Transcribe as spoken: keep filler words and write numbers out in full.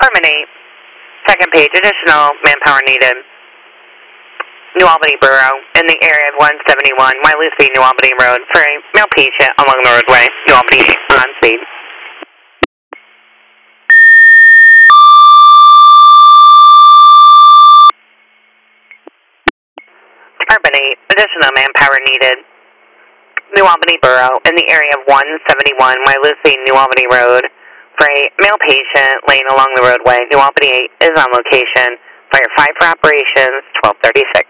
Department eight, second page, additional manpower needed. New Albany Borough, in the area of one seventy-one, Wyalusing, New Albany Road, for a male patient along the roadway, New Albany, on speed. Department eight, additional manpower needed. New Albany Borough, in the area of one seventy-one, Wyalusing, New Albany Road, for a male patient laying along the roadway, New Albany eight is on location. Fire five for operations, twelve thirty-six.